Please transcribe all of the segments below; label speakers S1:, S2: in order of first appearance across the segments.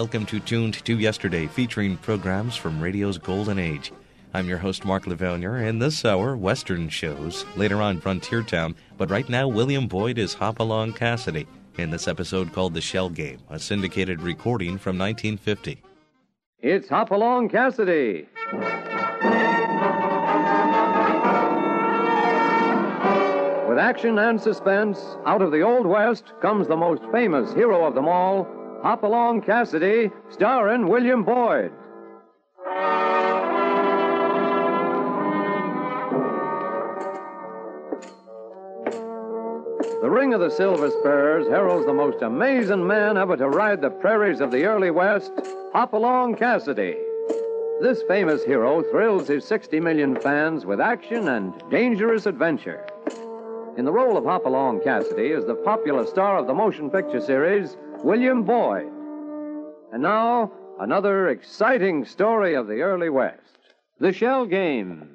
S1: welcome to Tuned to Yesterday, featuring programs from radio's golden age. I'm your host, Mark Lavonier, and this hour, Western shows, later on Frontier Town, but right now, William Boyd is Hopalong Cassidy, in this episode called The Shell Game, a syndicated recording from 1950.
S2: It's Hopalong Cassidy. With action and suspense, out of the Old West comes the most famous hero of them all, Hopalong Cassidy, starring William Boyd. The Ring of the Silver Spurs heralds the most amazing man ever to ride the prairies of the early West, Hopalong Cassidy. This famous hero thrills his 60 million fans with action and dangerous adventure. In the role of Hopalong Cassidy is the popular star of the motion picture series, William Boyd. And now, another exciting story of the early West, The Shell Game.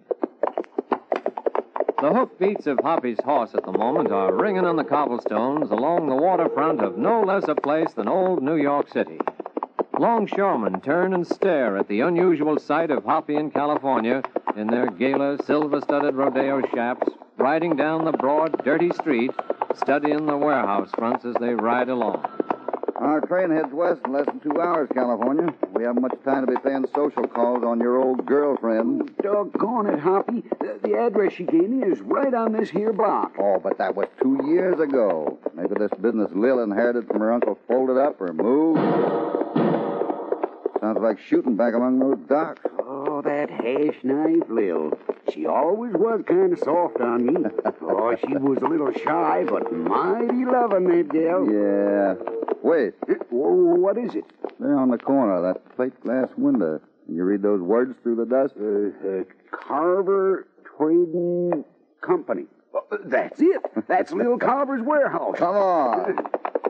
S2: The hoofbeats of Hoppy's horse at the moment are ringing on the cobblestones along the waterfront of no less a place than old New York City. Longshoremen turn and stare at the unusual sight of Hoppy and California in their gala, silver-studded rodeo chaps, riding down the broad, dirty street, studying the warehouse fronts as they ride along.
S3: Our train heads west in less than 2 hours, California. We haven't much time to be paying social calls on your old girlfriend.
S4: Doggone it, Hoppy. The address she gave me is right on this here block.
S3: Oh, but that was 2 years ago. Maybe this business Lil inherited from her uncle folded up or moved. Sounds like shooting back among those docks.
S4: Oh, that hash knife, Lil. She always was kind of soft on me. Oh, she was a little shy, but mighty loving, that gal.
S3: Yeah. Wait.
S4: What is it?
S3: There on the corner of that plate glass window. Can you read those words through the dust?
S4: Carver Trading Company. That's it. That's Lil Carver's warehouse.
S3: Come on.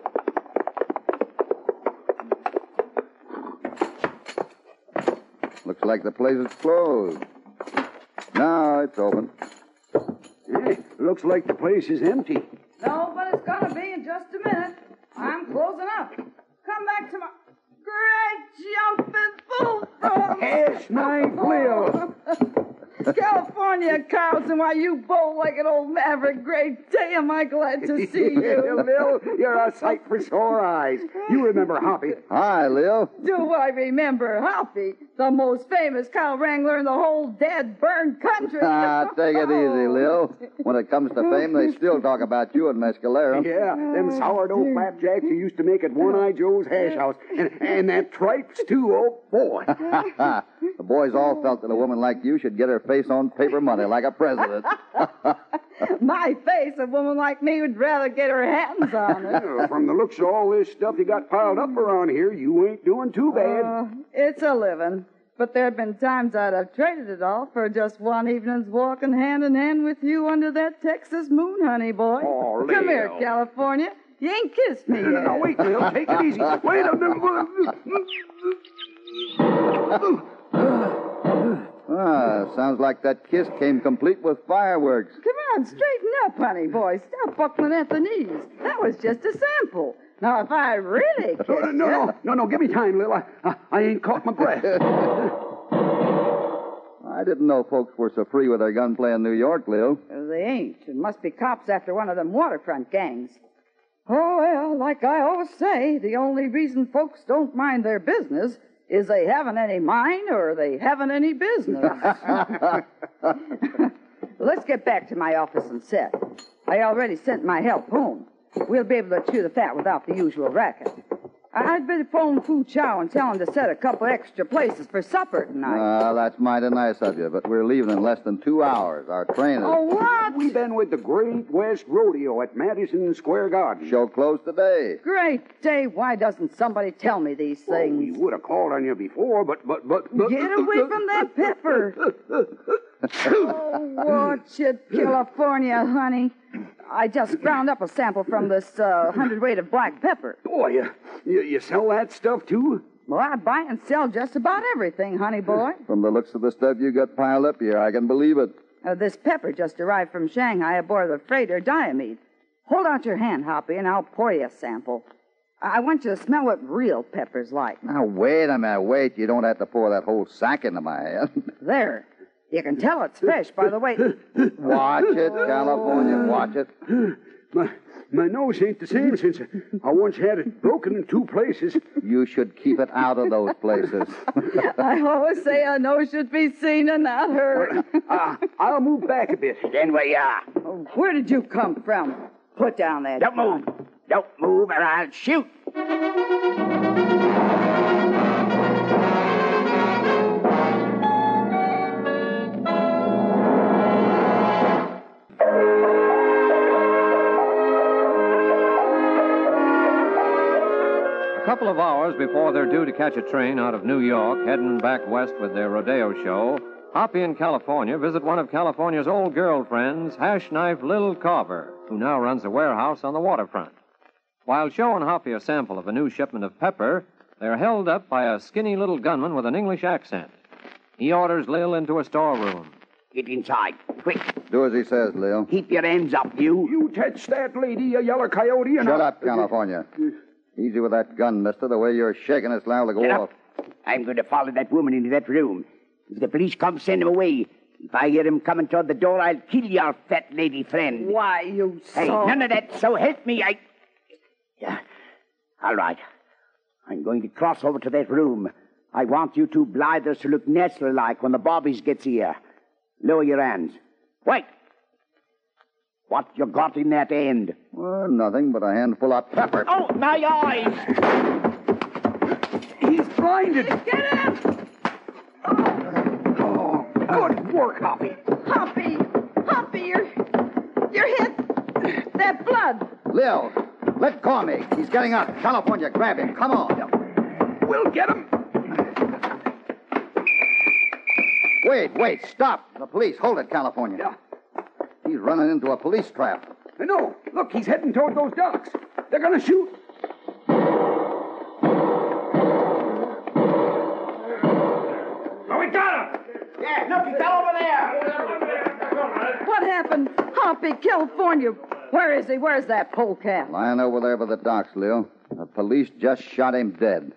S3: Looks like the place is closed. Now it's open.
S4: Hey, looks like the place is empty.
S5: No, but it's gonna be in just a minute. I'm closing up. Come back to my great jumping bull.
S4: Hash knife, Lil.
S5: California, Carlson, why, you bow-legged old maverick. Great day, am I glad to see you.
S4: Lil, you're a sight for sore eyes. You remember Hoppy.
S3: Hi, Lil.
S5: Do I remember Hoppy, the most famous cow wrangler in the whole dead, burned country?
S3: Take it easy, Lil. When it comes to fame, they still talk about you in Mescalero.
S4: Yeah, them sourdough flapjacks you used to make at One-Eye Joe's hash house. And that tripes, too, oh, boy.
S3: The boys all felt that a woman like you should get her face on paper money like a president.
S5: My face, a woman like me would rather get her hands on it.
S4: From the looks of all this stuff you got piled up around here, you ain't doing too bad.
S5: It's a living. But there have been times I'd have traded it all for just one evening's walking hand in hand with you under that Texas moon, honey boy.
S4: Oh, Lil.
S5: Come here, California. You ain't kissed me yet.
S4: No, wait, Lil. Take it easy. Wait a minute.
S3: Sounds like that kiss came complete with fireworks.
S5: Come on, straighten up, honey boy. Stop buckling at the knees. That was just a sample. Now, if I really kissed you...
S4: No, give me time, Lil. I ain't caught my breath.
S3: I didn't know folks were so free with their gunplay in New York, Lil.
S5: They ain't. It must be cops after one of them waterfront gangs. Oh, well, like I always say, the only reason folks don't mind their business is they haven't any mind or they haven't any business. Let's get back to my office and set. I already sent my help home. We'll be able to chew the fat without the usual racket. I'd better phone Fu Chow and tell him to set a couple extra places for supper tonight.
S3: That's mighty nice of you, but we're leaving in less than 2 hours. Our train is...
S5: Oh, what?
S4: We've been with the Great West Rodeo at Madison Square Garden.
S3: Show closed today.
S5: Great day. Why doesn't somebody tell me these things?
S4: We would have called on you before, but...
S5: Get away from that pepper. Oh, watch it, California, honey. I just ground up a sample from this 100-weight of black pepper.
S4: Boy, you sell that stuff, too?
S5: Well, I buy and sell just about everything, honey boy.
S3: From the looks of the stuff you got piled up here, I can believe it.
S5: This pepper just arrived from Shanghai aboard the freighter Diomede. Hold out your hand, Hoppy, and I'll pour you a sample. I want you to smell what real pepper's like.
S3: Now, wait a minute, wait. You don't have to pour that whole sack into my hand.
S5: There. You can tell it's fresh by the way.
S3: Watch it, California, watch it.
S4: My nose ain't the same since I once had it broken in 2 places.
S3: You should keep it out of those places.
S5: I always say a nose should be seen and not heard.
S4: I'll move back a bit. Then where you are.
S5: Where did you come from? Put down that
S4: Don't move. Don't move or I'll shoot.
S2: A couple of hours before they're due to catch a train out of New York, heading back west with their rodeo show, Hoppy and California visit one of California's old girlfriends, Hash Knife Lil Carver, who now runs a warehouse on the waterfront. While showing Hoppy a sample of a new shipment of pepper, they're held up by a skinny little gunman with an English accent. He orders Lil into a storeroom.
S4: Get inside, quick.
S3: Do as he says, Lil.
S4: Keep your hands up, you. You touch that lady, a yellow coyote, and
S3: Shut up, California. Easy with that gun, mister. The way you're shaking it's liable to go
S4: Get
S3: off.
S4: up. I'm going to follow that woman into that room. If the police come, send him away. If I hear him coming toward the door, I'll kill your fat lady friend.
S5: Why, you
S4: Hey, none of that. So help me, Yeah. All right. I'm going to cross over to that room. I want you two blithers to look natural-like when the bobbies gets here. Lower your hands. Wait. What you got in that end?
S3: Well, nothing but a handful of pepper.
S4: Oh, my eyes! He's blinded.
S5: Get him!
S4: Oh, good work, Hoppy.
S5: Hoppy, you're hit. That blood.
S3: Lil, let go of me. He's getting up. California, grab him. Come on.
S4: We'll get him.
S3: Wait, stop. The police. Hold it, California. He's running into a police trap.
S4: No, look, he's heading toward those docks. They're going to shoot. Oh, we got him! Yeah, look, he's over there.
S5: What happened? Hoppy, California. Where is he? Where's that polecat?
S3: Lying over there by the docks, Lil. The police just shot him dead.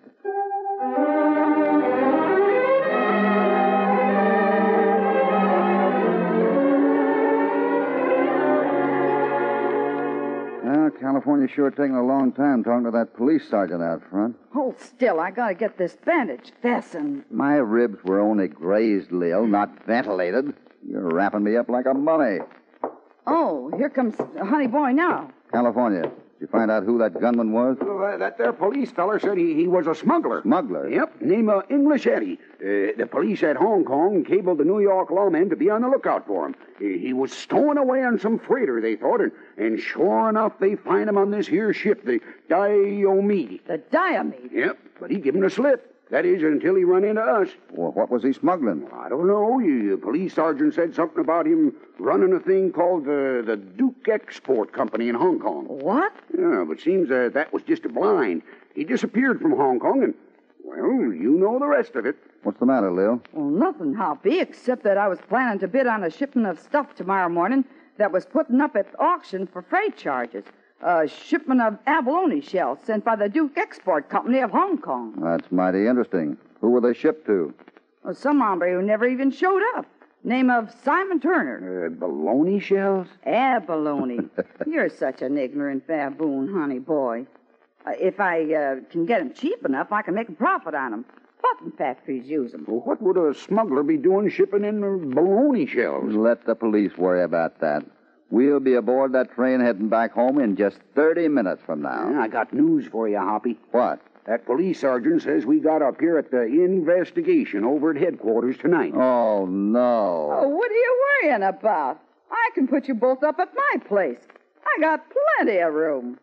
S3: Well, California's sure taking a long time talking to that police sergeant out front.
S5: Hold still. I gotta get this bandage fastened.
S3: My ribs were only grazed, Lil, not ventilated. You're wrapping me up like a mummy.
S5: Oh, here comes Honey Boy now.
S3: California, did you find out who that gunman was?
S4: Well, that there police feller said he was a smuggler.
S3: Smuggler?
S4: Yep, name of English Eddie. The police at Hong Kong cabled the New York lawmen to be on the lookout for him. He was stowing away on some freighter, they thought, and sure enough, they find him on this here ship, the Diomede.
S5: The Diomede?
S4: Yep, but he give him the slip. That is, until he run into us.
S3: Well, what was he smuggling?
S4: I don't know. The police sergeant said something about him running a thing called the Duke Export Company in Hong Kong.
S5: What?
S4: Yeah, but seems that was just a blind. He disappeared from Hong Kong, and, well, you know the rest of it.
S3: What's the matter, Lil?
S5: Well, nothing, Hoppy, except that I was planning to bid on a shipment of stuff tomorrow morning that was putting up at auction for freight charges. A shipment of abalone shells sent by the Duke Export Company of Hong Kong.
S3: That's mighty interesting. Who were they shipped to?
S5: Well, some hombre who never even showed up. Name of Simon Turner.
S4: Baloney shells?
S5: Abalone. You're such an ignorant baboon, Honey Boy. If I can get 'em cheap enough, I can make a profit on 'em. Button factories use 'em.
S4: Well, what would a smuggler be doing shipping in baloney shells?
S3: Let the police worry about that. We'll be aboard that train heading back home in just 30 minutes from now.
S4: I got news for you, Hoppy.
S3: What?
S4: That police sergeant says we got up here at the investigation over at headquarters tonight.
S3: Oh, no.
S5: Oh, what are you worrying about? I can put you both up at my place. I got plenty of room.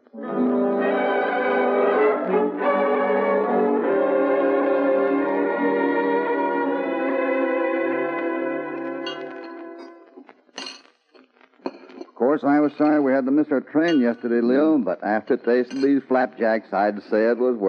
S3: Of course, I was sorry we had to miss our train yesterday, Lil, but after tasting these flapjacks, I'd say it was worth it.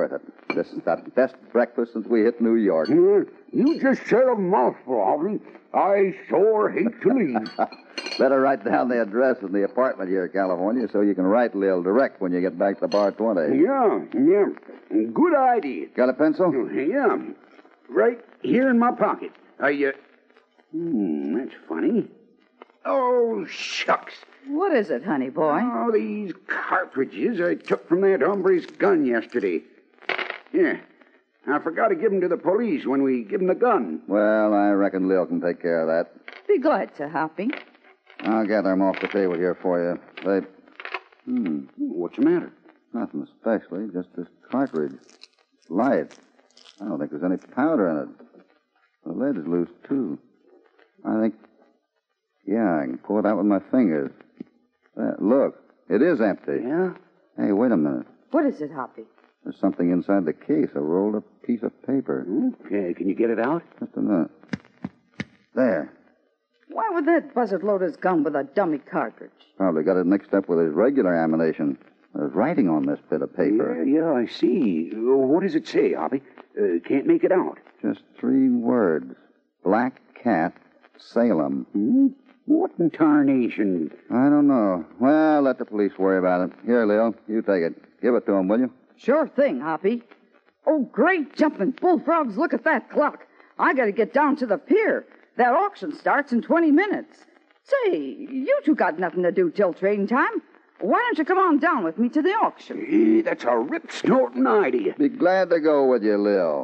S3: This is the best breakfast since we hit New York.
S6: You just said a mouthful, Harvey. I sure hate to leave.
S3: Better write down the address in the apartment here in California so you can write Lil direct when you get back to Bar 20.
S6: Yeah. Good idea.
S3: Got a pencil?
S6: Yeah. Right here in my pocket. That's funny. Oh, shucks.
S5: What is it, honey boy?
S6: Oh, these cartridges I took from that hombre's gun yesterday. Yeah. I forgot to give them to the police when we give them the gun.
S3: Well, I reckon Lil can take care of that.
S5: Be glad to, Hoppy.
S3: I'll gather them off the table here for you. They...
S6: What's the matter?
S3: Nothing especially, just this cartridge. It's light. I don't think there's any powder in it. The lid is loose, too. I think... Yeah, I can pull it out with my fingers. Look, it is empty.
S6: Yeah?
S3: Hey, wait a minute.
S5: What is it, Hoppy?
S3: There's something inside the case, a rolled up piece of paper.
S6: Okay, can you get it out?
S3: Just a minute. There.
S5: Why would that buzzard load his gun with a dummy cartridge?
S3: Probably got it mixed up with his regular ammunition. There's writing on this bit of paper.
S6: Yeah, I see. What does it say, Hoppy? Can't make it out.
S3: Just 3 words. Black Cat, Salem.
S6: What in tarnation?
S3: I don't know. Well, let the police worry about it. Here, Lil, you take it. Give it to him, will you?
S5: Sure thing, Hoppy. Oh, great jumping bullfrogs, look at that clock. I gotta get down to the pier. That auction starts in 20 minutes. Say, you two got nothing to do till train time. Why don't you come on down with me to the auction?
S6: Hey, that's a rip-snorting idea.
S3: Be glad to go with you, Lil.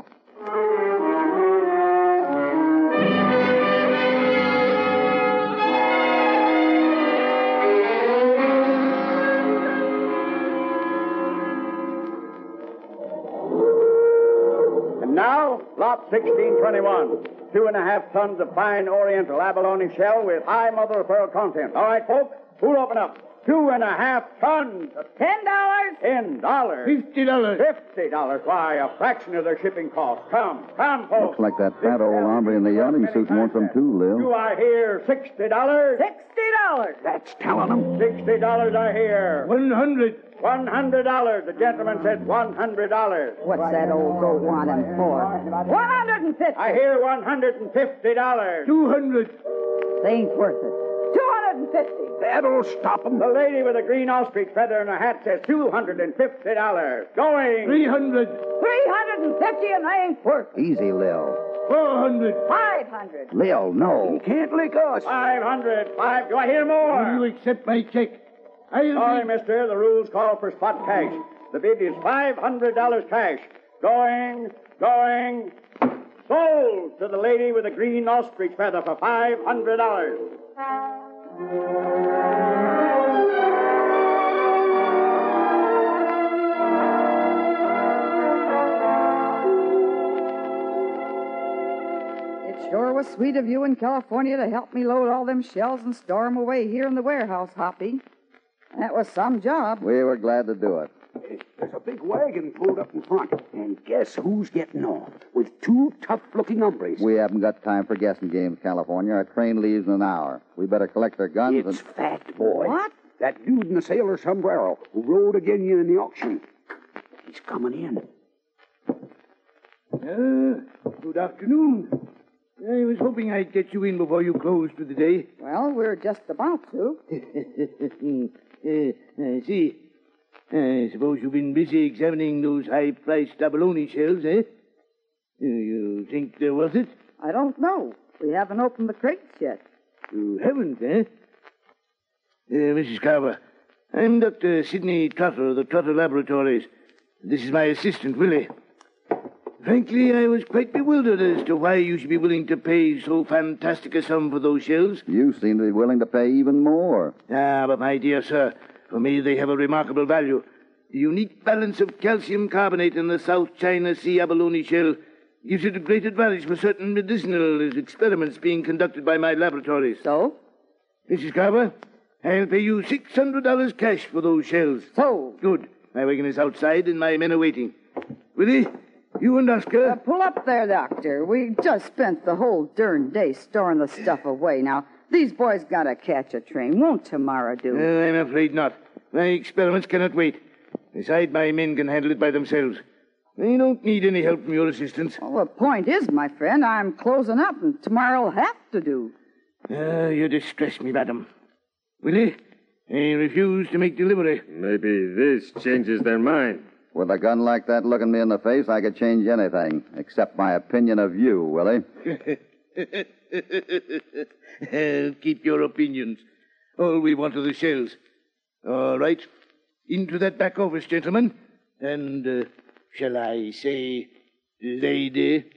S7: Now, lot 1621. 2.5 tons of fine oriental abalone shell with high mother of pearl content. All right, folks, who'll open up? 2.5 tons.
S5: $10?
S7: $10.
S6: $50.
S7: $50. Why, a fraction of their shipping cost. Come, folks.
S3: Looks like that fat old hombre in the yachting suit wants them too, Lil.
S7: Do I hear $60? $60.
S6: That's telling them.
S7: $60 I hear.
S6: $100.
S7: $100. The gentleman said $100.
S5: What's that old goat want him for? $150.
S7: I hear $150.
S6: $200.
S5: They ain't worth it. $250.
S6: That'll stop them.
S7: The lady with the green ostrich feather in her hat says $250. Going.
S6: $300.
S5: $350 and they ain't worth it.
S3: Easy, Lil.
S6: $400.
S5: $500.
S3: Lil, no.
S6: You can't lick us.
S7: 500. Do I hear more?
S6: Will you accept my check?
S7: Sorry, mister. The rules call for spot cash. The bid is $500 cash. Going. Sold to the lady with the green ostrich feather for $500.
S5: It sure was sweet of you in California to help me load all them shells and store 'em away here in the warehouse, Hoppy. That was some job.
S3: We were glad to do it.
S6: There's a big wagon pulled up in front. And guess who's getting off? With 2 tough-looking hombres.
S3: We haven't got time for guessing games, California. Our train leaves in an hour. We better collect our guns
S6: It's Fat Boy.
S5: What?
S6: That dude in the sailor sombrero who rode again you in the auction. He's coming in.
S8: Good afternoon. I was hoping I'd get you in before you closed for the day.
S5: Well, we're just about to.
S8: I see. I suppose you've been busy examining those high-priced abalone shells, eh? You think they're worth it?
S5: I don't know. We haven't opened the crates yet.
S8: You haven't, eh? Mrs. Carver, I'm Dr. Sidney Trotter of the Trotter Laboratories. This is my assistant, Willie. Frankly, I was quite bewildered as to why you should be willing to pay so fantastic a sum for those shells.
S3: You seem to be willing to pay even more.
S8: Ah, but my dear sir, for me they have a remarkable value. The unique balance of calcium carbonate in the South China Sea abalone shell gives it a great advantage for certain medicinal experiments being conducted by my laboratories.
S5: So?
S8: Mrs. Carver, I'll pay you $600 cash for those shells.
S5: So?
S8: Good. My wagon is outside and my men are waiting. Willie, you and Oscar...
S5: Pull up there, Doctor. We just spent the whole darn day storing the stuff away. Now, these boys gotta catch a train. Won't tomorrow do?
S8: I'm afraid not. My experiments cannot wait. Besides, my men can handle it by themselves. They don't need any help from your assistants.
S5: Well, the point is, my friend, I'm closing up, and tomorrow I'll have to do.
S8: You distress me, madam. Willie, they refuse to make delivery.
S9: Maybe this changes their mind.
S3: With a gun like that looking me in the face, I could change anything, except my opinion of you, Willie.
S8: Keep your opinions. All we want are the shells. All right. Into that back office, gentlemen. And, shall I say, lady?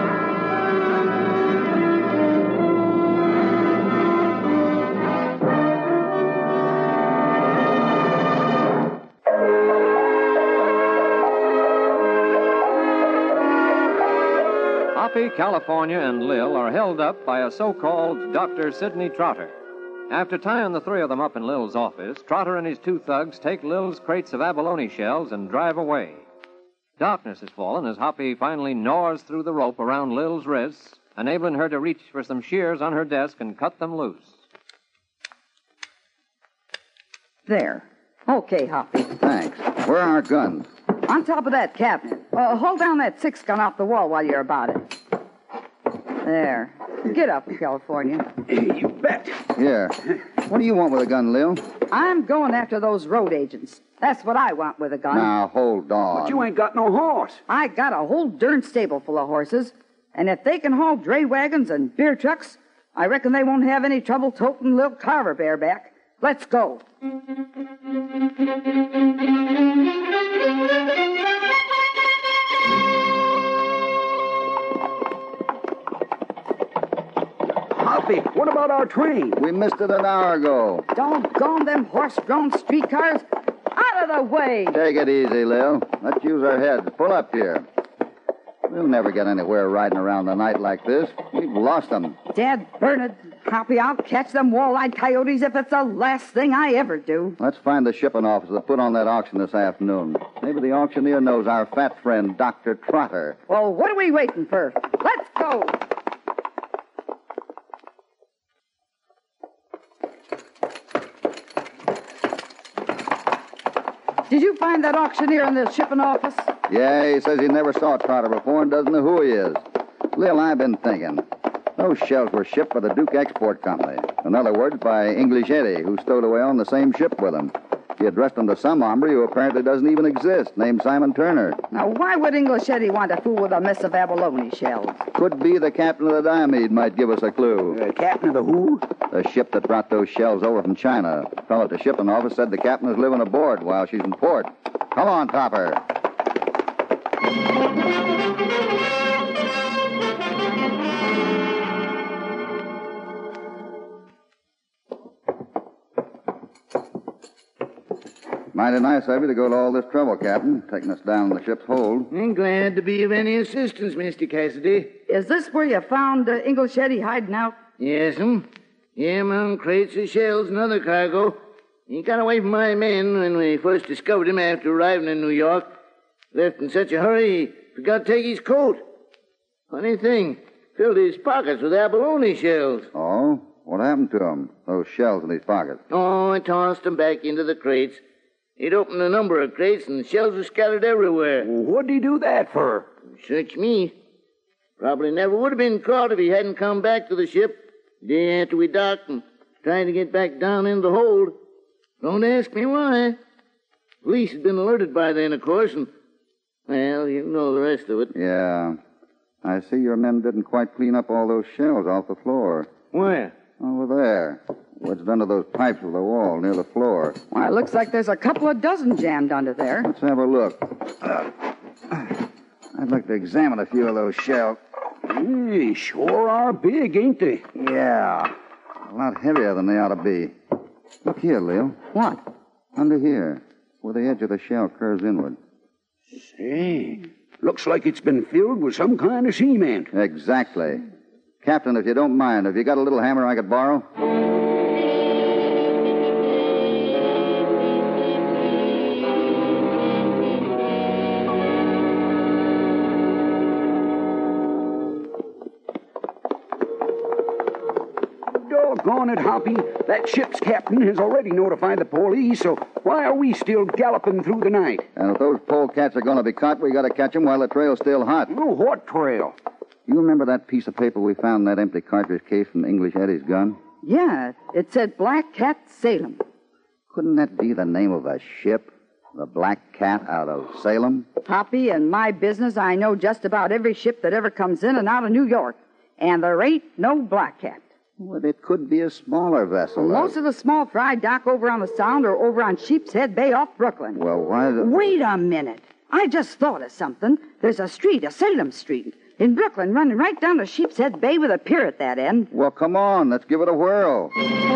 S2: Hoppy, California, and Lil are held up by a so-called Dr. Sidney Trotter. After tying the three of them up in Lil's office, Trotter and his two thugs take Lil's crates of abalone shells and drive away. Darkness has fallen as Hoppy finally gnaws through the rope around Lil's wrists, enabling her to reach for some shears on her desk and cut them loose.
S5: There. Okay, Hoppy.
S3: Thanks. Where are our guns?
S5: On top of that cabinet. Hold down that 6-gun off the wall while you're about it. There. Get up, California.
S6: You bet.
S3: Here. What do you want with a gun, Lil?
S5: I'm going after those road agents. That's what I want with a gun.
S3: Now, hold on.
S6: But you ain't got no horse.
S5: I got a whole darn stable full of horses, and if they can haul dray wagons and beer trucks, I reckon they won't have any trouble toting Lil Carver bareback. Let's go.
S6: Hoppy, what about our train?
S3: We missed it an hour ago.
S5: Doggone them horse-drawn streetcars. Out of the way.
S3: Take it easy, Lil. Let's use our heads. Pull up here. We'll never get anywhere riding around the night like this. We've lost them.
S5: Dad Bernard, Hoppy, I'll catch them wall-eyed coyotes if it's the last thing I ever do.
S3: Let's find the shipping office that put on that auction this afternoon. Maybe the auctioneer knows our fat friend, Dr. Trotter.
S5: Well, what are we waiting for? Let's go. Did you find that auctioneer in the shipping office?
S3: Yeah, he says he never saw Trotter before and doesn't know who he is. Lil, I've been thinking. Those shells were shipped by the Duke Export Company. In other words, by English Eddie, who stowed away on the same ship with him. He addressed them to some hombre who apparently doesn't even exist, named Simon Turner.
S5: Now, why would English Eddie want to fool with a mess of abalone shells?
S3: Could be the captain of the Diomede might give us a clue.
S6: Captain of the who?
S3: The ship that brought those shells over from China. The fellow at the shipping office said the captain is living aboard while she's in port. Come on, Topper. Mighty nice of you to go to all this trouble, Captain, taking us down the ship's hold.
S8: I'm glad to be of any assistance, Mr. Cassidy.
S5: Is this where you found English Eddie hiding out?
S8: Yes'm. Him on crates of shells and other cargo. He got away from my men when we first discovered him after arriving in New York. Left in such a hurry, he forgot to take his coat. Funny thing, filled his pockets with abalone shells.
S3: Oh? What happened to him? Those shells in his pockets?
S8: Oh, I tossed them back into the crates. He'd opened a number of crates, and shells were scattered everywhere.
S6: What'd he do that for?
S8: Search me. Probably never would have been caught if he hadn't come back to the ship the day after we docked and tried to get back down in the hold. Don't ask me why. Police had been alerted by then, of course, and, well, you know the rest of it.
S3: Yeah. I see your men didn't quite clean up all those shells off the floor.
S8: Where?
S3: Over there. Wedged under those pipes of the wall near the floor.
S5: Well, it looks like there's a couple of dozen jammed under there.
S3: Let's have a look. I'd like to examine a few of those shells.
S6: They sure are big, ain't they?
S3: Yeah. A lot heavier than they ought to be. Look here, Leo.
S5: What?
S3: Under here, where the edge of the shell curves inward.
S6: Say, looks like it's been filled with some kind of cement.
S3: Exactly. Captain, if you don't mind, have you got a little hammer I could borrow?
S6: Doggone it, Hoppy. That ship's captain has already notified the police, so why are we still galloping through the night?
S3: And if those polecats are going to be caught, we got to catch them while the trail's still hot.
S6: Oh, what trail?
S3: You remember that piece of paper we found in that empty cartridge case from English Eddie's gun?
S5: Yeah, it said Black Cat Salem.
S3: Couldn't that be the name of a ship? The Black Cat out of Salem?
S5: Poppy, in my business, I know just about every ship that ever comes in and out of New York. And there ain't no Black Cat.
S3: Well, it could be a smaller vessel.
S5: Most of the small fry dock over on the Sound or over on Sheepshead Bay off Brooklyn.
S3: Well, why the...
S5: Wait a minute. I just thought of something. There's a street, a Salem Street, in Brooklyn, running right down to Sheepshead Bay with a pier at that end.
S3: Well, come on. Let's give it a whirl.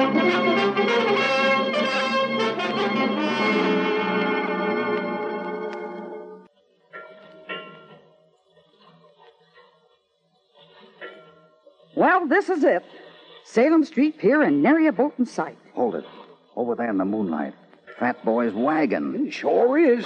S5: Well, this is it. Salem Street Pier and nary a boat in sight.
S3: Hold it. Over there in the moonlight. Fat Boy's wagon.
S6: It sure is.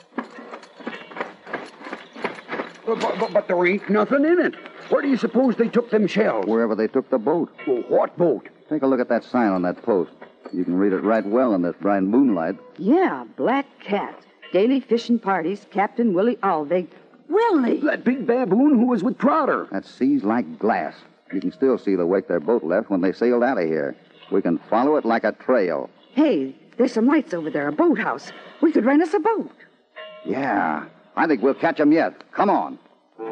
S6: But there ain't nothing in it. Where do you suppose they took them shells?
S3: Wherever they took the boat.
S6: Well, what boat?
S3: Take a look at that sign on that post. You can read it right well in this bright moonlight.
S5: Yeah, Black Cat. Daily fishing parties, Captain Willie Alvig. Willie!
S6: That big baboon who was with Trotter.
S3: That sea's like glass. You can still see the wake their boat left when they sailed out of here. We can follow it like a trail.
S5: Hey, there's some lights over there, a boathouse. We could rent us a boat.
S3: Yeah, I think we'll catch them yet. Come on.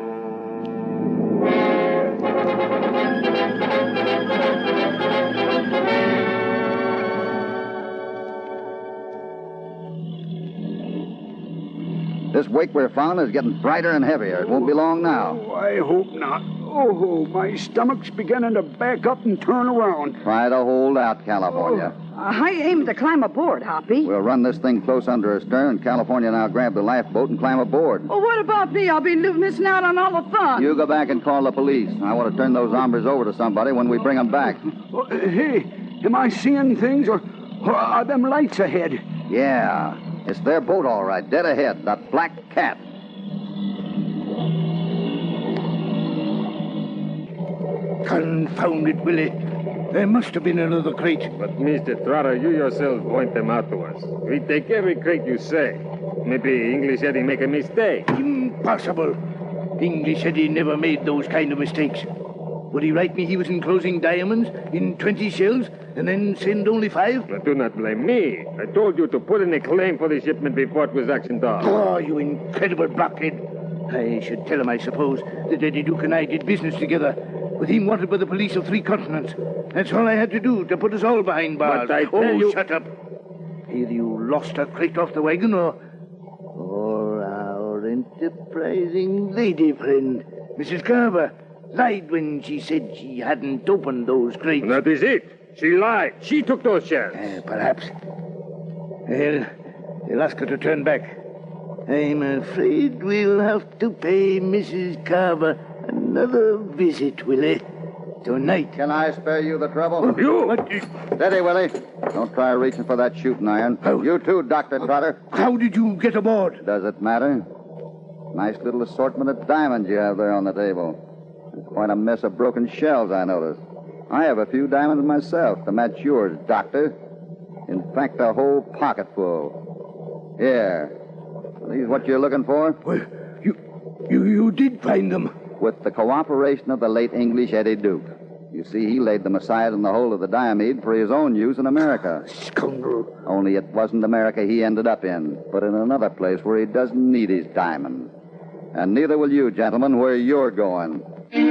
S3: This wake we're found is getting brighter and heavier. It won't be long now.
S6: Oh, I hope not. Oh, my stomach's beginning to back up and turn around.
S3: Try to hold out, California.
S5: I aim to climb aboard, Hoppy.
S3: We'll run this thing close under her stern, and California now grab the lifeboat and climb aboard.
S5: Well, what about me? I'll be missing out on all the fun.
S3: You go back and call the police. I want to turn those hombres over to somebody when we bring them back.
S6: Hey, am I seeing things, or are them lights ahead?
S3: Yeah, it's their boat, all right, dead ahead, that Black Cat.
S8: Confound it, Willie. There must have been another crate.
S9: But, Mr. Trotter, you yourself point them out to us. We take every crate you say. Maybe English Eddie make a mistake.
S8: Impossible. English Eddie never made those kind of mistakes. Would he write me he was enclosing diamonds in 20 shells and then send only 5?
S9: Now, do not blame me. I told you to put in a claim for the shipment before it was actioned off.
S8: Oh, you incredible blockhead. I should tell him, I suppose, that Eddie Duke and I did business together, with him wanted by the police of 3 continents. That's all I had to do to put us all behind bars.
S9: But I tell you...
S8: shut up. Either you lost a crate off the wagon, or our enterprising lady friend, Mrs. Carver, lied when she said she hadn't opened those crates.
S9: That is it. She lied. She took those shells.
S8: Perhaps. Well, they'll ask her to turn back. I'm afraid we'll have to pay Mrs. Carver another visit, Willie. Tonight.
S3: Can I spare you the trouble?
S9: You?
S8: What?
S3: Steady, Willie. Don't try reaching for that shooting iron. You too, Dr. Trotter.
S8: How did you get aboard?
S3: Does it matter? Nice little assortment of diamonds you have there on the table. It's quite a mess of broken shells, I notice. I have a few diamonds myself to match yours, Doctor. In fact, a whole pocket full. Here. Are these what you're looking for?
S8: Well, you did find them.
S3: With the cooperation of the late English Eddie Duke. You see, he laid them aside in the hold of the Diomede for his own use in America.
S8: Scoundrel.
S3: Only it wasn't America he ended up in, but in another place where he doesn't need his diamond. And neither will you, gentlemen, where you're going.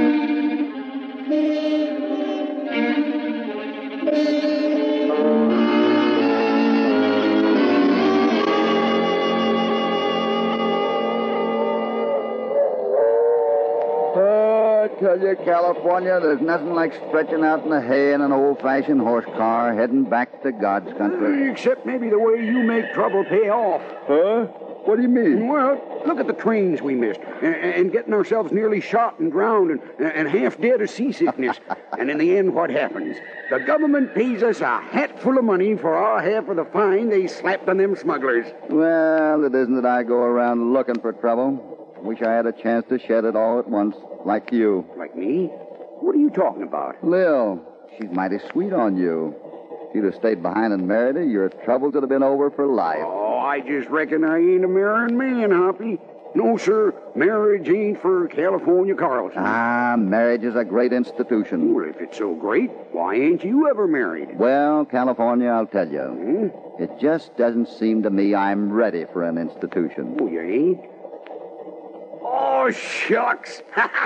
S3: I tell you, California, there's nothing like stretching out in the hay in an old-fashioned horse car heading back to God's country.
S6: Except maybe the way you make trouble pay off.
S3: Huh? What do you mean?
S6: Well, look at the trains we missed, and getting ourselves nearly shot and drowned and half dead of seasickness. And in the end, what happens? The government pays us a hatful of money for our half of the fine they slapped on them smugglers.
S3: Well, it isn't that I go around looking for trouble. Wish I had a chance to shed it all at once, like you.
S6: Like me? What are you talking about?
S3: Lil, She's mighty sweet on you. If you'd have stayed behind and married her, your troubles would have been over for life.
S6: Oh, I just reckon I ain't a marrying man, Hoppy. No, sir. Marriage ain't for California Carlson.
S3: Marriage is a great institution.
S6: Well, if it's so great, why ain't you ever married?
S3: Well, California, I'll tell you. It just doesn't seem to me I'm ready for an institution.
S6: Oh, you ain't? Oh, shucks.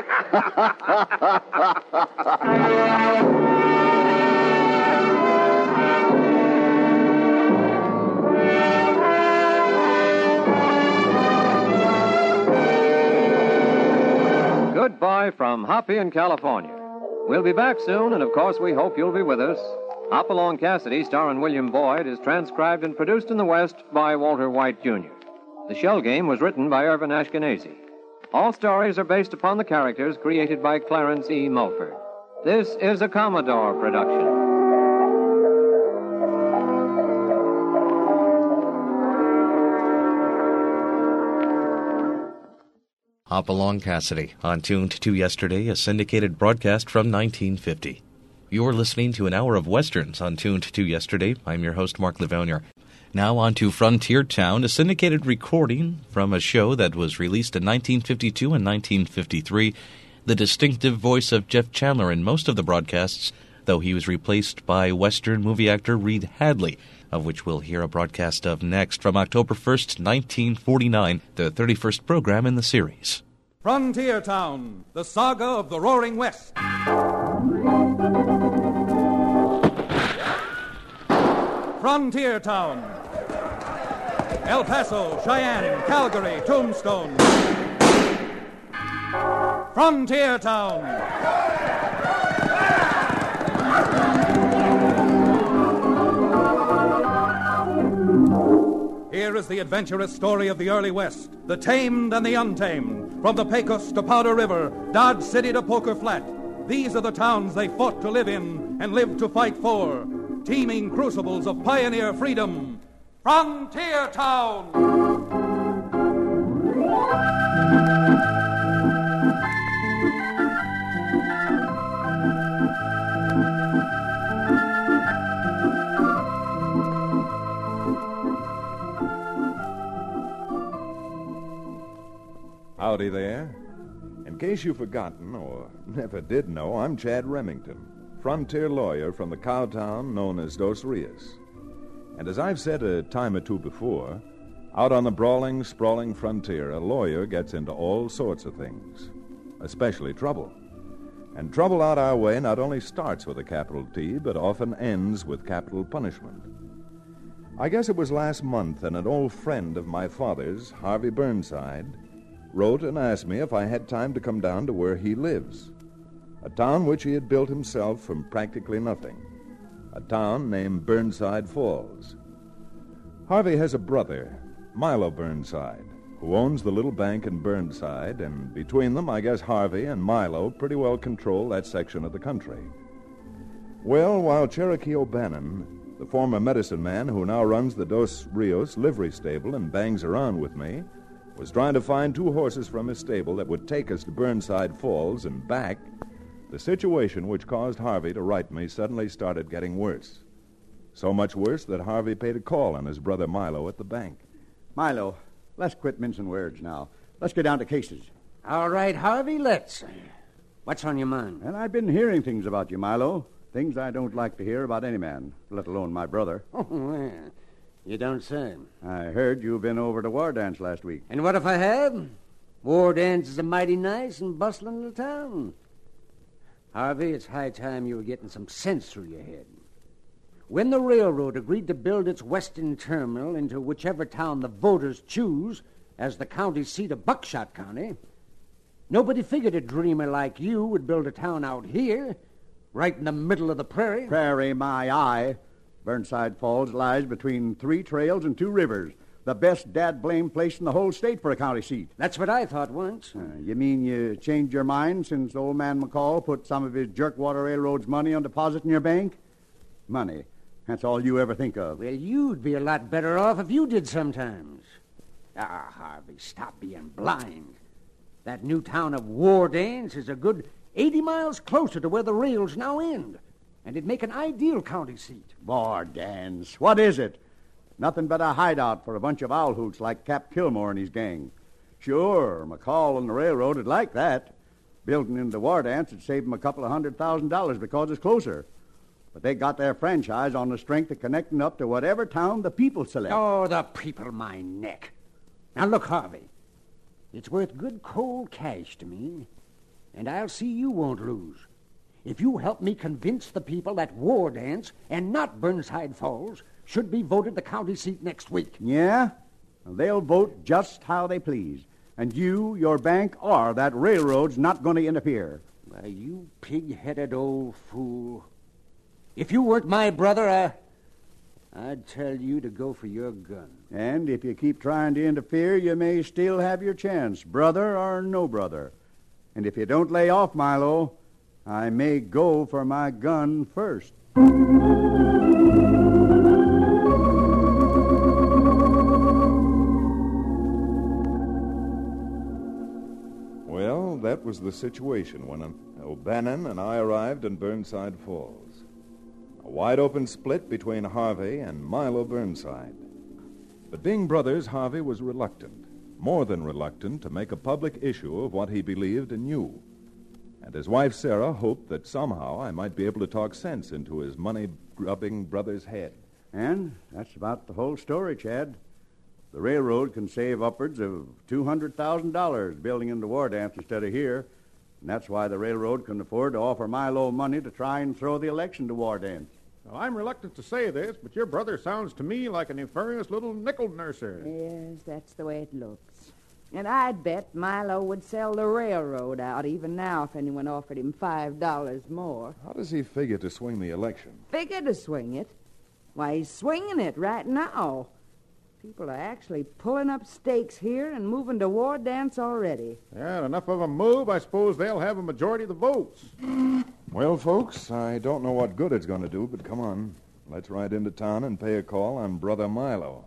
S2: Goodbye from Hoppy in California. We'll be back soon, and of course we hope you'll be with us. Hopalong Cassidy, starring William Boyd, is transcribed and produced in the West by Walter White, Jr. The Shell Game was written by Irvin Ashkenazi. All stories are based upon the characters created by Clarence E. Mulford. This is a Commodore production.
S1: Hopalong Cassidy, on Tuned to Yesterday, a syndicated broadcast from 1950. You're listening to an hour of westerns on Tuned to Yesterday. I'm your host, Mark Livounier. Now on to Frontier Town, a syndicated recording from a show that was released in 1952 and 1953. The distinctive voice of Jeff Chandler in most of the broadcasts, though he was replaced by Western movie actor Reed Hadley, of which we'll hear a broadcast of next from October 1st, 1949, the 31st program in the series.
S10: Frontier Town, the saga of the Roaring West. Frontier Town. El Paso, Cheyenne, Calgary, Tombstone. Frontier Town. Here is the adventurous story of the early West, the tamed and the untamed, from the Pecos to Powder River, Dodge City to Poker Flat. These are the towns they fought to live in and lived to fight for, teeming crucibles of pioneer freedom. Frontier Town!
S11: Howdy there. In case you've forgotten or never did know, I'm Chad Remington, frontier lawyer from the cow town known as Dos Rios. And as I've said a time or two before, out on the brawling, sprawling frontier, a lawyer gets into all sorts of things, especially trouble. And trouble out our way not only starts with a capital T, but often ends with capital punishment. I guess it was last month, and an old friend of my father's, Harvey Burnside, wrote and asked me if I had time to come down to where he lives, a town which he had built himself from practically nothing, a town named Burnside Falls. Harvey has a brother, Milo Burnside, who owns the little bank in Burnside, and between them, I guess Harvey and Milo pretty well control that section of the country. Well, while Cherokee O'Bannon, the former medicine man who now runs the Dos Rios livery stable and bangs around with me, was trying to find 2 horses from his stable that would take us to Burnside Falls and back, the situation which caused Harvey to write me suddenly started getting worse. So much worse that Harvey paid a call on his brother Milo at the bank.
S12: Milo, let's quit mincing words now. Let's get down to cases.
S13: All right, Harvey, let's. What's on your mind?
S12: And I've been hearing things about you, Milo. Things I don't like to hear about any man, let alone my brother.
S13: Oh, well, you don't say.
S12: I heard you've been over to War Dance last week.
S13: And what if I have? War Dance is a mighty nice and bustling little town. Harvey, it's high time you were getting some sense through your head. When the railroad agreed to build its western terminal into whichever town the voters choose as the county seat of Buckshot County, nobody figured a dreamer like you would build a town out here, right in the middle of the prairie.
S12: Prairie, my eye. Burnside Falls lies between 3 trails and 2 rivers. The best dad-blame place in the whole state for a county seat.
S13: That's what I thought once.
S12: You mean you changed your mind since old man McCall put some of his Jerkwater Railroad's money on deposit in your bank? Money. That's all you ever think of.
S13: Well, you'd be a lot better off if you did sometimes. Harvey, stop being blind. That new town of War Dance is a good 80 miles closer to where the rails now end. and it'd make an ideal county seat.
S12: War dance. What is it? Nothing but a hideout for a bunch of owl hoots like Cap Kilmore and his gang. Sure, McCall and the railroad would like that. Building into War Dance would save them a couple of $100,000 because it's closer. But they got their franchise on the strength of connecting up to whatever town the people select.
S13: Oh, the people, my neck. Now, look, Harvey. It's worth good cold cash to me, and I'll see you won't lose. If you help me convince the people that War Dance and not Burnside Falls should be voted the county seat next week.
S12: Yeah? Well, they'll vote just how they please. And you, your bank, or that railroad's not going to interfere.
S13: Why, you pig-headed old fool. If you weren't my brother, I'd tell you to go for your gun.
S12: And if you keep trying to interfere, you may still have your chance, brother or no brother. And if you don't lay off, Milo, I may go for my gun first.
S11: Well, that was the situation when O'Bannon and I arrived in Burnside Falls. A wide-open split between Harvey and Milo Burnside. But being brothers, Harvey was reluctant, more than reluctant, to make a public issue of what he believed and knew. And his wife, Sarah, hoped that somehow I might be able to talk sense into his money-grubbing brother's head.
S12: And that's about the whole story, Chad. The railroad can save upwards of $200,000 building into War Dance instead of here. And that's why the railroad couldn't afford to offer Milo money to try and throw the election to War Dance.
S14: Well, I'm reluctant to say this, but your brother sounds to me like a nefarious little nickel nurser.
S15: Yes, that's the way it looks. And I'd bet Milo would sell the railroad out even now if anyone offered him $5 more.
S11: How does he figure to swing the election?
S15: Figure to swing it? Why, he's swinging it right now. People are actually pulling up stakes here and moving to War Dance already.
S14: Yeah, and enough of them move, I suppose they'll have a majority of the votes.
S11: Well, folks, I don't know what good it's going to do, but come on. Let's ride into town and pay a call on Brother Milo.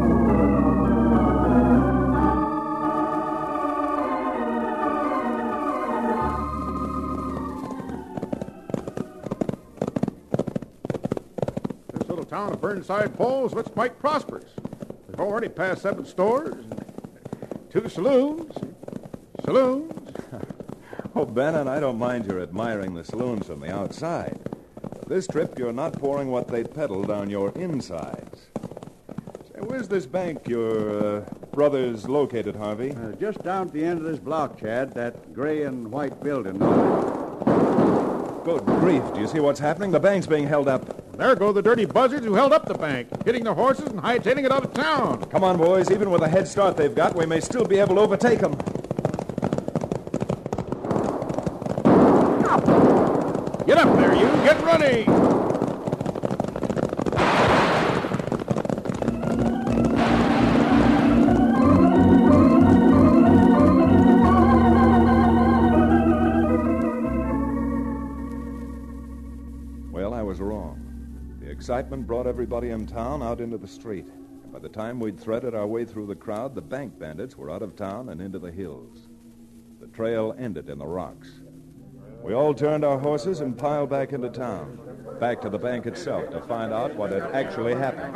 S14: This little town of Burnside Falls looks quite prosperous. They've already passed 7 stores, and 2 saloons.
S11: Oh, Bannon, I don't mind your admiring the saloons from the outside. But this trip, you're not pouring what they peddle down your insides. Say, where's this bank your brother's located, Harvey?
S12: Just down at the end of this block, Chad, that gray and white building.
S11: Good grief, do you see what's happening? The bank's being held up.
S14: There go the dirty buzzards who held up the bank, hitting the horses and hightailing it out of town.
S11: Come on, boys. Even with the head start they've got, we may still be able to overtake them.
S14: Get up there, you. Get running.
S11: Well, I was wrong. The excitement brought everybody in town out into the street. And by the time we'd threaded our way through the crowd, the bank bandits were out of town and into the hills. The trail ended in the rocks. We all turned our horses and piled back into town, back to the bank itself to find out what had actually happened.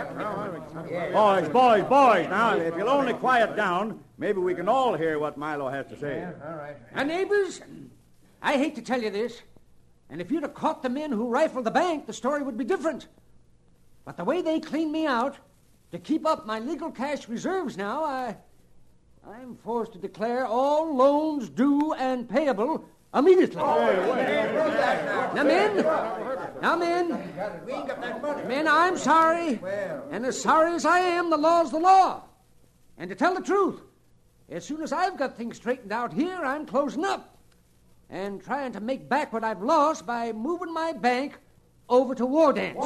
S12: Boys, now, if you'll only quiet down, maybe we can all hear what Milo has to say.
S13: All right. Now, neighbors, I hate to tell you this, and if you'd have caught the men who rifled the bank, the story would be different. But the way they cleaned me out, to keep up my legal cash reserves now, I'm forced to declare all loans due and payable immediately. Now, men, I'm sorry. And as sorry as I am, the law's the law. And to tell the truth, as soon as I've got things straightened out here, I'm closing up and trying to make back what I've lost by moving my bank over to War Dance.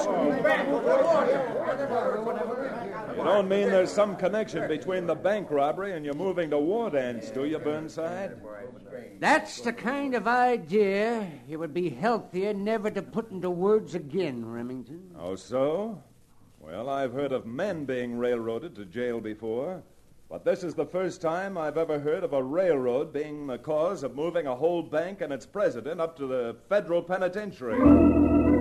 S11: You don't mean there's some connection between the bank robbery and you moving to War Dance, do you, Burnside?
S13: That's the kind of idea it would be healthier never to put into words again, Remington.
S11: Oh, so? Well, I've heard of men being railroaded to jail before, but this is the first time I've ever heard of a railroad being the cause of moving a whole bank and its president up to the federal penitentiary.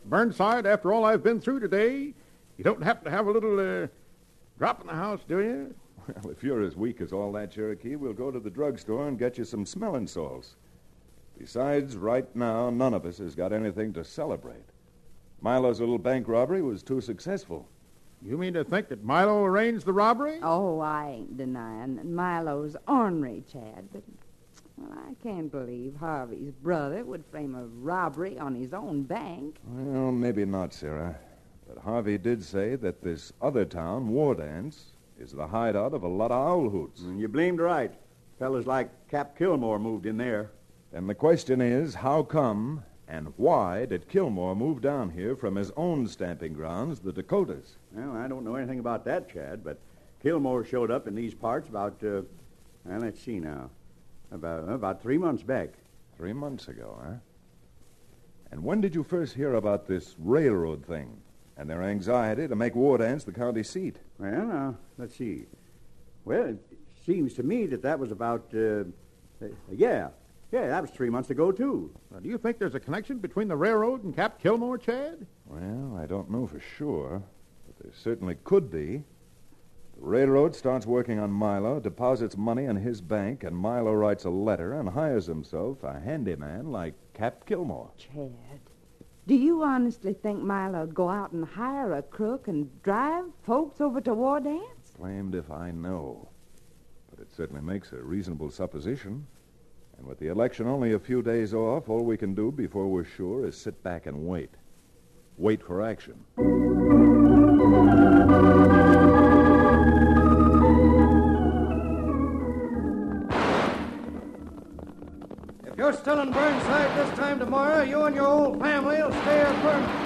S14: Burnside, after all I've been through today, you don't happen to have a little drop in the house, do you?
S11: Well, if you're as weak as all that, Cherokee, we'll go to the drugstore and get you some smelling salts. Besides, right now, none of us has got anything to celebrate. Milo's little bank robbery was too successful.
S14: You mean to think that Milo arranged the robbery?
S15: Oh, I ain't denying that Milo's ornery, Chad, but well, I can't believe Harvey's brother would frame a robbery on his own bank.
S11: Well, maybe not, Sarah. But Harvey did say that this other town, Wardance, is the hideout of a lot of owl hoots.
S12: You blamed right. Fellas like Cap Kilmore moved in there.
S11: And the question is, how come and why did Kilmore move down here from his own stamping grounds, the Dakotas?
S12: Well, I don't know anything about that, Chad, but Kilmore showed up in these parts about, let's see now, about 3 months back.
S11: 3 months ago, huh? And when did you first hear about this railroad thing and their anxiety to make Wardance the county seat?
S12: Well, let's see. Well, it seems to me that was about, yeah, that was 3 months ago, too.
S14: Now, do you think there's a connection between the railroad and Cap Kilmore, Chad?
S11: Well, I don't know for sure, but there certainly could be. The railroad starts working on Milo, deposits money in his bank, and Milo writes a letter and hires himself a handyman like Cap Kilmore.
S15: Chad, do you honestly think Milo'd go out and hire a crook and drive folks over to Wardance?
S11: Blamed if I know. But it certainly makes a reasonable supposition. And with the election only a few days off, all we can do before we're sure is sit back and wait. Wait for action.
S16: If you're still in Burnside this time tomorrow, you and your old family will stay at Burnside.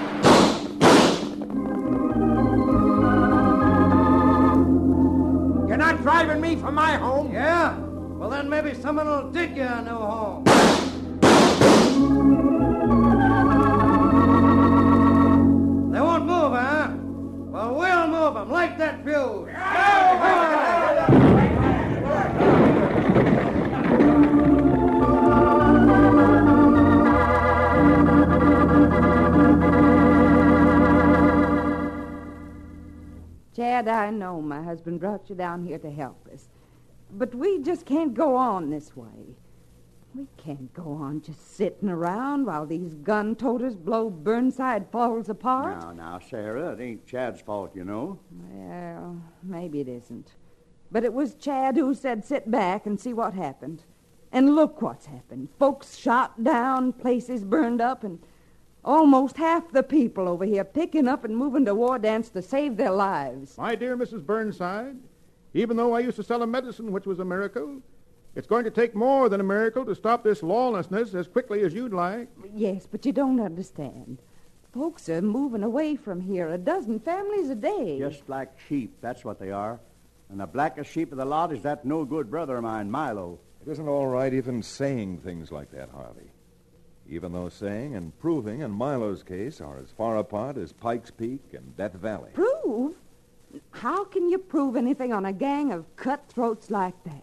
S6: You're not driving me from my home?
S16: Yeah? Well, then maybe someone will dig you a new home. They won't move, huh? Well, we'll move them. Light that fuse.
S15: Chad, I know my husband brought you down here to help us. But we just can't go on this way. We can't go on just sitting around while these gun-toters blow Burnside Falls apart.
S12: Now, Sarah, it ain't Chad's fault, you know.
S15: Well, maybe it isn't. But it was Chad who said sit back and see what happened. And look what's happened. Folks shot down, places burned up, and almost half the people over here picking up and moving to Wardance to save their lives.
S14: My dear Mrs. Burnside, even though I used to sell a medicine which was a miracle, it's going to take more than a miracle to stop this lawlessness as quickly as you'd like.
S15: Yes, but you don't understand. Folks are moving away from here, a dozen families a day.
S12: Just like sheep, that's what they are. And the blackest sheep of the lot is that no-good brother of mine, Milo.
S11: It isn't all right even saying things like that, Harvey. Even though saying and proving in Milo's case are as far apart as Pikes Peak and Death Valley.
S15: Prove? How can you prove anything on a gang of cutthroats like that?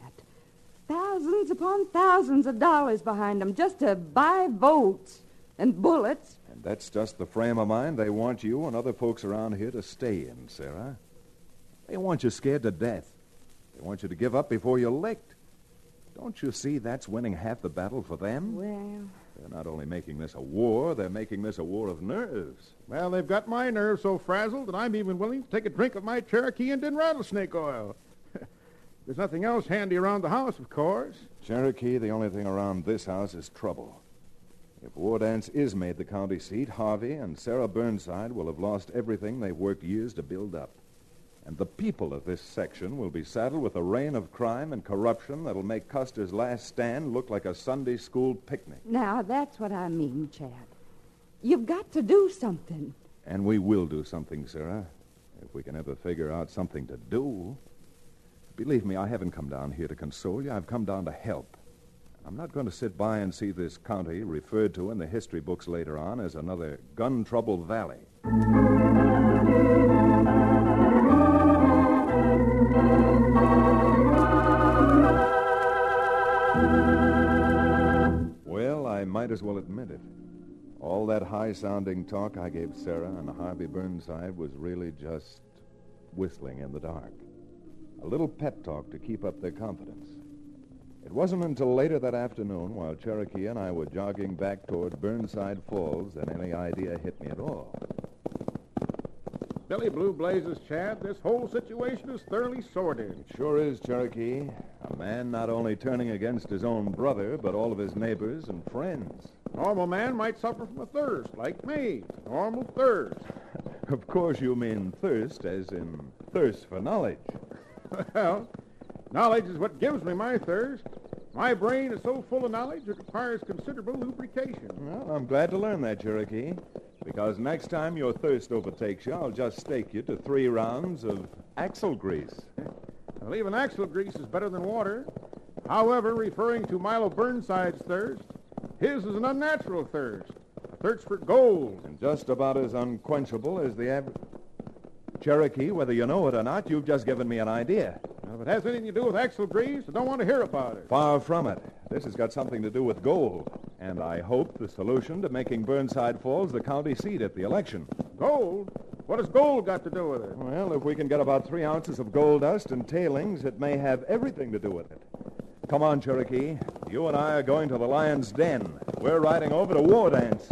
S15: Thousands upon thousands of dollars behind them just to buy votes and bullets.
S11: And that's just the frame of mind they want you and other folks around here to stay in, Sarah. They want you scared to death. They want you to give up before you're licked. Don't you see that's winning half the battle for them?
S15: Well,
S11: they're not only making this a war, they're making this a war of nerves.
S14: Well, they've got my nerves so frazzled that I'm even willing to take a drink of my Cherokee Indian rattlesnake oil. There's nothing else handy around the house, of course.
S11: Cherokee, the only thing around this house is trouble. If Wardance is made the county seat, Harvey and Sarah Burnside will have lost everything they've worked years to build up. And the people of this section will be saddled with a reign of crime and corruption that'll make Custer's last stand look like a Sunday school picnic.
S15: Now, that's what I mean, Chad. You've got to do something.
S11: And we will do something, Sarah, if we can ever figure out something to do. Believe me, I haven't come down here to console you. I've come down to help. I'm not going to sit by and see this county referred to in the history books later on as another gun-troubled valley. Well, I might as well admit it. All that high-sounding talk I gave Sarah and Harvey Burnside was really just whistling in the dark. A little pep talk to keep up their confidence. It wasn't until later that afternoon, while Cherokee and I were jogging back toward Burnside Falls, that any idea hit me at all.
S14: Billy Blue Blazes, Chad, this whole situation is thoroughly sordid.
S11: It sure is, Cherokee. A man not only turning against his own brother, but all of his neighbors and friends.
S14: Normal man might suffer from a thirst, like me. Normal thirst.
S11: Of course you mean thirst, as in thirst for knowledge.
S14: Well, knowledge is what gives me my thirst. My brain is so full of knowledge it requires considerable lubrication.
S11: Well, I'm glad to learn that, Cherokee. Because next time your thirst overtakes you, I'll just stake you to 3 rounds of axle grease.
S14: Well, even axle grease is better than water. However, referring to Milo Burnside's thirst, his is an unnatural thirst. A thirst for gold.
S11: And just about as unquenchable as the average... Cherokee, whether you know it or not, you've just given me an idea.
S14: Well, if it has anything to do with axle grease, I don't want to hear about it.
S11: Far from it. This has got something to do with gold. And I hope the solution to making Burnside Falls the county seat at the election.
S14: Gold? What has gold got to do with it?
S11: Well, if we can get about 3 ounces of gold dust and tailings, it may have everything to do with it. Come on, Cherokee. You and I are going to the Lion's Den. We're riding over to War Dance.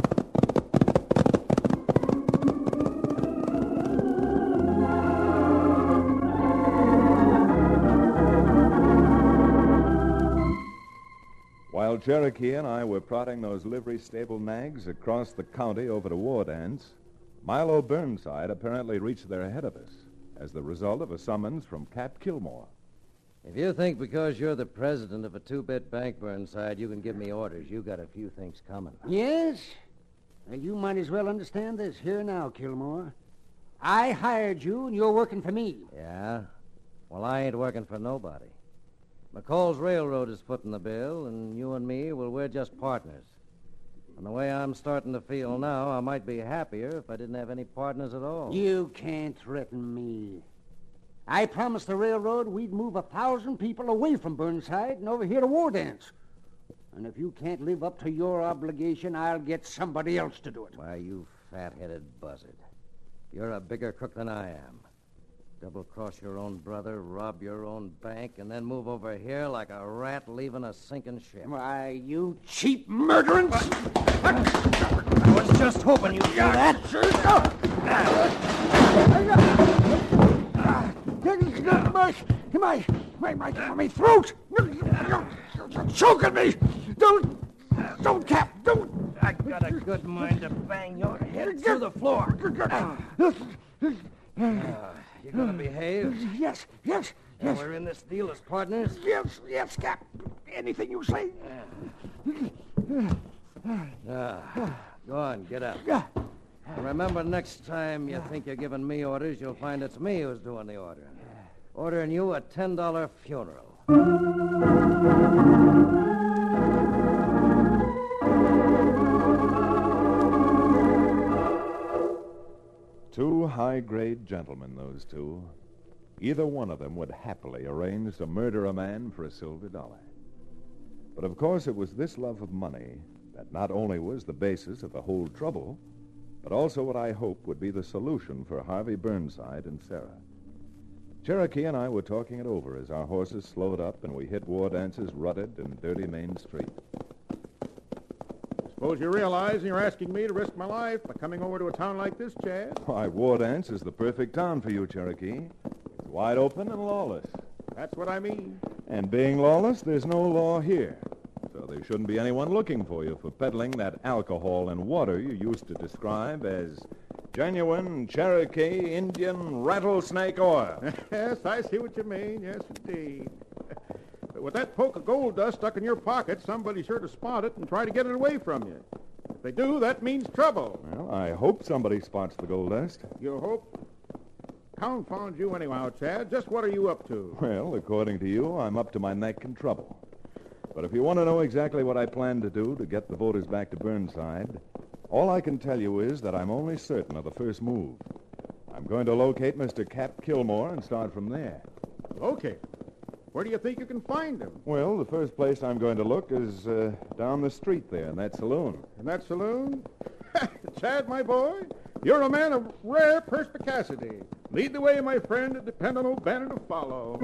S11: While Cherokee and I were prodding those livery stable nags across the county over to War Dance, Milo Burnside apparently reached there ahead of us as the result of a summons from Cap Kilmore.
S13: If you think because you're the president of a 2-bit bank, Burnside, you can give me orders, you got a few things coming.
S4: Yes? Well, you might as well understand this here now, Kilmore. I hired you, and you're working for me.
S13: Yeah? Well, I ain't working for nobody. McCall's Railroad is footing the bill, and you and me, well, we're just partners. And the way I'm starting to feel now, I might be happier if I didn't have any partners at all.
S4: You can't threaten me. I promised the railroad we'd move 1,000 people away from Burnside and over here to War Dance. And if you can't live up to your obligation, I'll get somebody else to do it.
S13: Why, you fat-headed buzzard. You're a bigger crook than I am. Double-cross your own brother, rob your own bank, and then move over here like a rat leaving a sinking ship.
S4: Why, you cheap murdering...
S13: I was just hoping you'd do that.
S4: My throat! You're choking me! Don't, Cap, don't!
S13: I got a good mind to bang your head through the floor. You gonna behave?
S4: Yes.
S13: We're in this deal as partners?
S4: Yes, Cap. Anything you say.
S13: Go on, get up. And remember, next time you think you're giving me orders, you'll find it's me who's doing the ordering. Ordering you a $10 funeral.
S11: 2 high-grade gentlemen, those two. Either one of them would happily arrange to murder a man for a silver dollar. But of course it was this love of money that not only was the basis of the whole trouble, but also what I hope would be the solution for Harvey Burnside and Sarah. Cherokee and I were talking it over as our horses slowed up and we hit War Dance's rutted and dirty main street.
S14: Suppose you realize you're asking me to risk my life by coming over to a town like this, Chad?
S11: Why, War Dance is the perfect town for you, Cherokee. It's wide open and lawless.
S14: That's what I mean.
S11: And being lawless, there's no law here. So there shouldn't be anyone looking for you for peddling that alcohol and water you used to describe as genuine Cherokee Indian rattlesnake oil.
S14: Yes, I see what you mean. Yes, indeed. But with that poke of gold dust stuck in your pocket, somebody's sure to spot it and try to get it away from you. If they do, that means trouble.
S11: Well, I hope somebody spots the gold dust.
S14: You hope? Confound you anyhow, Chad. Just what are you up to?
S11: Well, according to you, I'm up to my neck in trouble. But if you want to know exactly what I plan to do to get the voters back to Burnside, all I can tell you is that I'm only certain of the first move. I'm going to locate Mr. Cap Kilmore and start from there.
S14: Locate? Where do you think you can find him?
S11: Well, the first place I'm going to look is down the street there in that saloon.
S14: In that saloon? Chad, my boy, you're a man of rare perspicacity. Lead the way, my friend, and depend on old Banner to follow.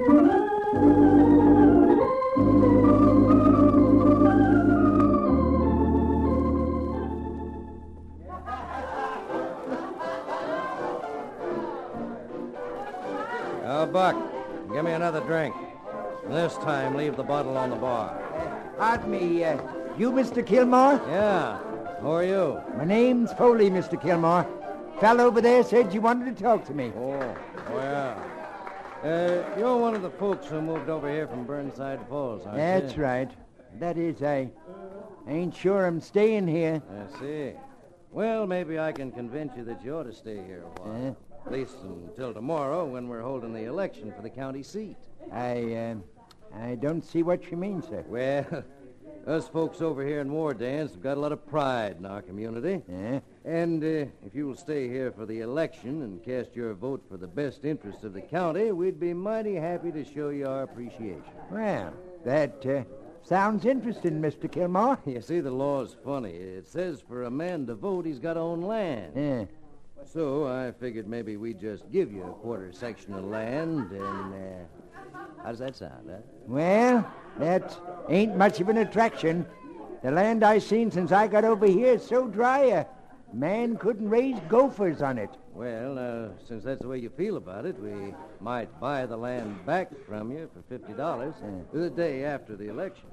S16: Oh, Buck, give me another drink. This time, leave the bottle on the bar.
S17: Pardon me, you Mr. Kilmore?
S16: Yeah. Who are you?
S17: My name's Foley, Mr. Kilmore. Fellow over there said you wanted to talk to me.
S16: Oh yeah. You're one of the folks who moved over here from Burnside Falls, aren't you?
S17: That's right. That is, I ain't sure I'm staying here.
S16: I see. Well, maybe I can convince you that you ought to stay here a while. At least until tomorrow when we're holding the election for the county seat.
S17: I don't see what you mean, sir.
S16: Well, us folks over here in Wardance have got a lot of pride in our community.
S17: Yeah?
S16: And if you will stay here for the election and cast your vote for the best interests of the county, we'd be mighty happy to show you our appreciation.
S17: Well, that sounds interesting, Mr. Kilmore.
S16: You see, the law's funny. It says for a man to vote, he's got to own land.
S17: Yeah.
S16: So I figured maybe we'd just give you a quarter section of land and... how does that sound, huh?
S17: Well, that ain't much of an attraction. The land I seen since I got over here is so dry a man couldn't raise gophers on it.
S16: Well, since that's the way you feel about it, we might buy the land back from you for $50 the day after the election.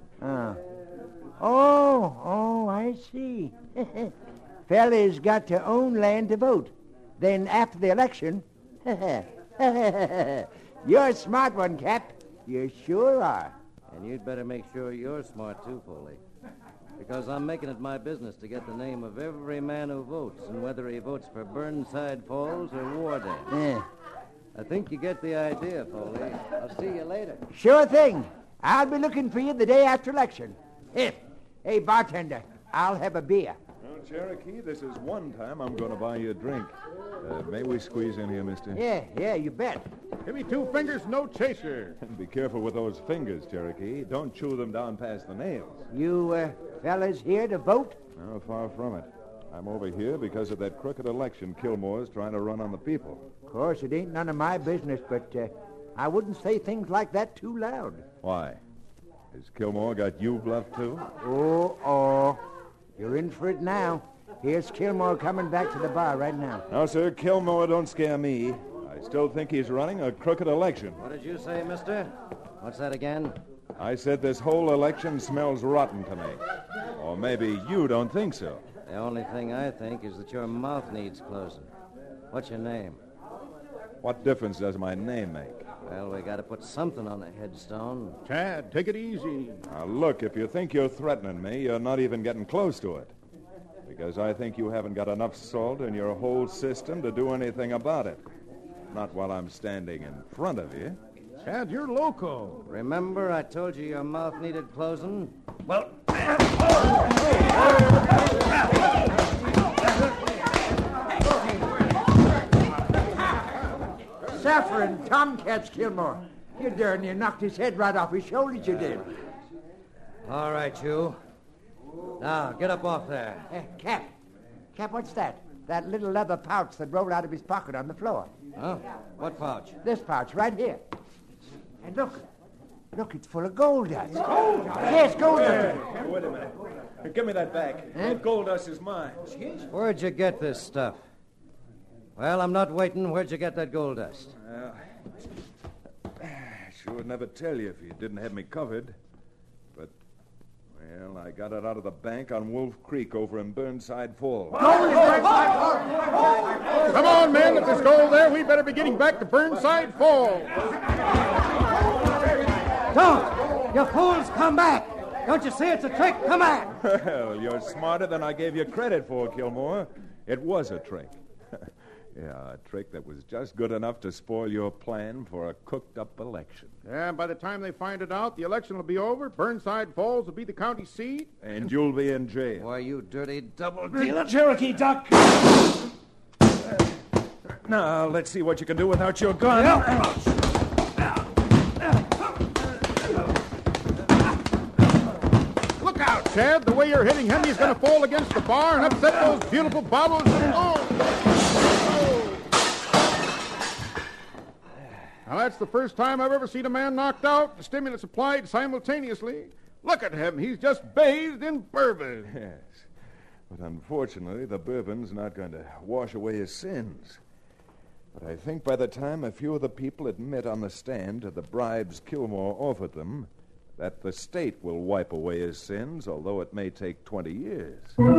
S17: Oh, I see. Fellas got to own land to vote. Then after the election... You're a smart one, Cap. You sure are.
S16: And you'd better make sure you're smart, too, Foley. Because I'm making it my business to get the name of every man who votes, and whether he votes for Burnside Falls or Wardance.
S17: Yeah.
S16: I think you get the idea, Foley. I'll see you later.
S17: Sure thing. I'll be looking for you the day after election. Hey, bartender, I'll have a beer.
S11: Well, Cherokee, this is one time I'm going to buy you a drink. May we squeeze in here, mister?
S17: Yeah, you bet.
S14: Give me 2 fingers, no chaser.
S11: Be careful with those fingers, Cherokee. Don't chew them down past the nails.
S17: You fellas here to vote?
S11: No, far from it. I'm over here because of that crooked election Kilmore's trying to run on the people.
S17: Of course, it ain't none of my business, but I wouldn't say things like that too loud.
S11: Why? Has Kilmore got you bluffed, too?
S17: Oh. You're in for it now. Here's Kilmore coming back to the bar right now.
S11: No, sir, Kilmore don't scare me. I still think he's running a crooked election.
S16: What did you say, mister? What's that again?
S11: I said this whole election smells rotten to me. Or maybe you don't think so.
S16: The only thing I think is that your mouth needs closing. What's your name?
S11: What difference does my name make?
S16: Well, we got to put something on the headstone.
S14: Chad, take it easy.
S11: Now, look, if you think you're threatening me, you're not even getting close to it. Because I think you haven't got enough salt in your whole system to do anything about it. Not while I'm standing in front of you.
S14: Chad, you're loco.
S16: Remember I told you your mouth needed closing?
S14: Well...
S17: Saffron, tomcats, Kilmore. You darn, you knocked his head right off his shoulders, you did.
S16: All right, you. Now, get up off there.
S17: Cap, what's that? That little leather pouch that rolled out of his pocket on the floor.
S16: Huh? What pouch?
S17: This pouch, right here. And look, it's full of gold dust. Gold dust? Yes, gold dust.
S11: Wait a minute. Give me that back. That gold dust is mine.
S16: Where'd you get this stuff? Well, I'm not waiting. Where'd you get that gold dust?
S11: Sure would never tell you if you didn't have me covered. But, well, I got it out of the bank on Wolf Creek over in Burnside Falls.
S14: Come on, men. If there's gold there, we better be getting back to Burnside Falls.
S13: Don't! You fools, come back! Don't you see it's a trick? Come back!
S11: Well, you're smarter than I gave you credit for, Kilmore. It was a trick. Yeah, a trick that was just good enough to spoil your plan for a cooked-up election.
S14: Yeah, by the time they find it out, the election will be over, Burnside Falls will be the county seat.
S11: And you'll be in jail.
S16: Why, you dirty double-dealer.
S11: Cherokee Duck! Now, let's see what you can do without your gun.
S14: Look out! Chad. The way you're hitting him, he's going to fall against the bar and upset those beautiful bottles. Now, that's the first time I've ever seen a man knocked out, the stimulants applied simultaneously. Look at him. He's just bathed in bourbon.
S11: Yes. But unfortunately, the bourbon's not going to wash away his sins. But I think by the time a few of the people admit on the stand to the bribes Kilmore offered them, that the state will wipe away his sins, although it may take 20 years.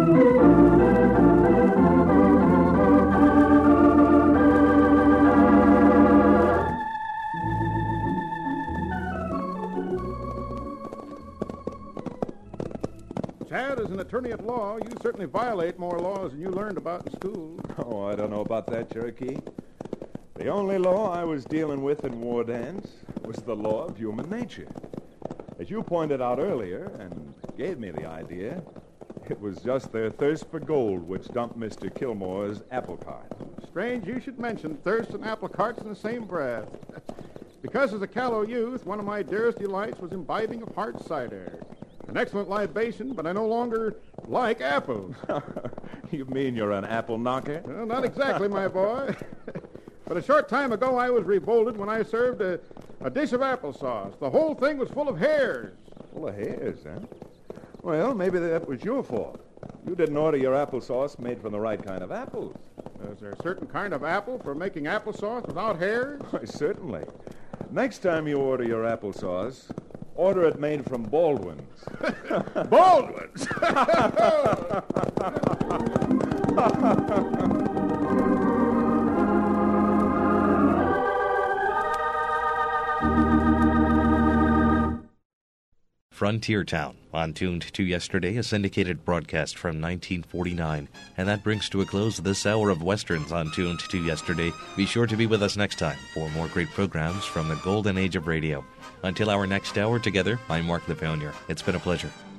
S14: Chad, as an attorney at law, you certainly violate more laws than you learned about in school.
S11: Oh, I don't know about that, Cherokee. The only law I was dealing with in war dance was the law of human nature. As you pointed out earlier, and gave me the idea, it was just their thirst for gold which dumped Mr. Kilmore's apple cart.
S14: Strange you should mention thirst and apple carts in the same breath. Because as a callow youth, one of my dearest delights was imbibing of hard cider. An excellent libation, but I no longer like apples.
S11: You mean you're an apple knocker?
S14: Well, not exactly, my boy. But a short time ago, I was revolted when I served a dish of applesauce. The whole thing was full of hairs.
S11: Full of hairs, huh? Well, maybe that was your fault. You didn't order your applesauce made from the right kind of apples.
S14: Is there a certain kind of apple for making applesauce without hairs?
S11: Why, certainly. Next time you order your applesauce, order it made from Baldwin's.
S14: Baldwin's?
S1: Frontier Town, on Tuned to Yesterday, a syndicated broadcast from 1949. And that brings to a close this hour of Westerns on Tuned to Yesterday. Be sure to be with us next time for more great programs from the golden age of radio. Until our next hour together, I'm Mark LePonier. It's been a pleasure.